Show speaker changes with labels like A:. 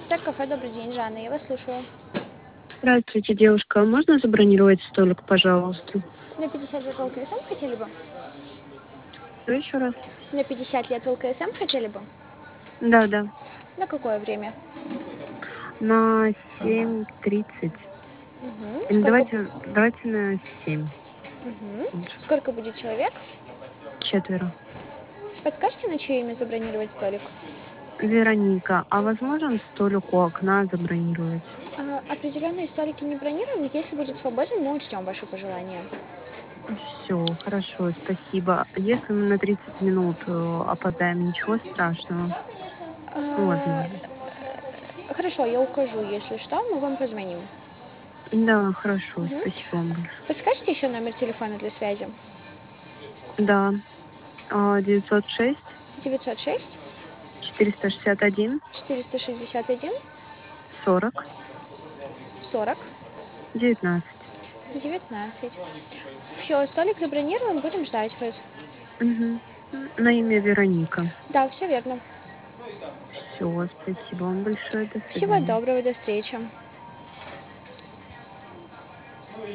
A: Спартак кафе, добрый день, Жанна, я вас слушаю.
B: Здравствуйте, девушка. Можно забронировать столик, пожалуйста?
A: На 50 лет в ЛКСМ хотели бы?
B: Что еще раз?
A: На 50 лет в ЛКСМ хотели бы?
B: Да, да.
A: На какое время?
B: На 7:30.
A: Мгм.
B: Или
A: Сколько,
B: давайте на 7
A: мгм.
B: лучше.
A: Сколько будет человек?
B: 4.
A: Подскажите, на чье имя забронировать столик?
B: Вероника, а возможно столик у окна забронировать?
A: Определенные столики не бронируем, если будет свободен, мы учтем ваше пожелание.
B: Все, хорошо, спасибо. Если мы на 30 минут опоздаем, ничего страшного? Ну,
A: А,
B: возможно.
A: Хорошо, я укажу, если что, мы вам позвоним.
B: Да, хорошо,
A: Мгм.
B: спасибо вам большое.
A: Подскажите еще номер телефона для связи?
B: Да, 906
A: 906
B: 461
A: 461
B: 40
A: 40
B: 19.
A: 19. Все, столик забронирован, будем ждать вас.
B: Мгм. На имя Вероника.
A: Да, все верно.
B: Все, спасибо вам большое. До
A: Всего
B: свидания.
A: доброго, до встречи.